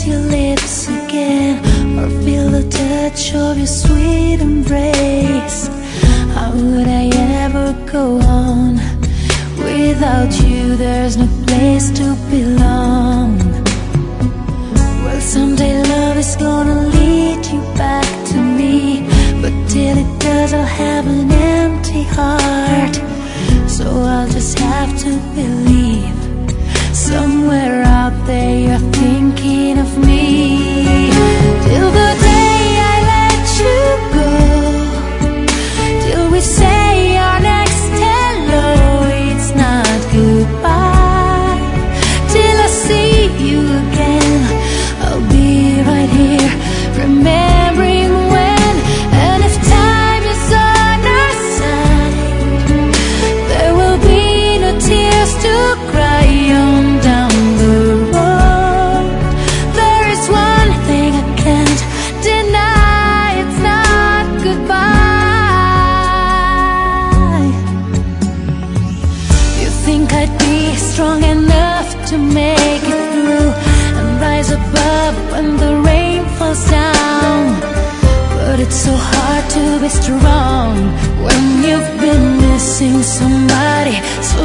your lips again, or feel the touch of your sweet embrace. How would I ever go on? Without you there's no place to belong. Well, someday love is gonna lead you back to me, but till it does I'll have an empty heart. So I'll just have to believe somewhere out there you're thinking of me. Till the day I let you go, till we say our next hello, it's not goodbye. Till I see you again, I'll be right here, remembering when. And if time is on our side, there will be no tears to cry on down the road. There is one thing I can't deny, it's not goodbye. You think I'd be strong enough to make it through and rise above when the rain falls down, but it's so hard to be strong when you've been missing somebody so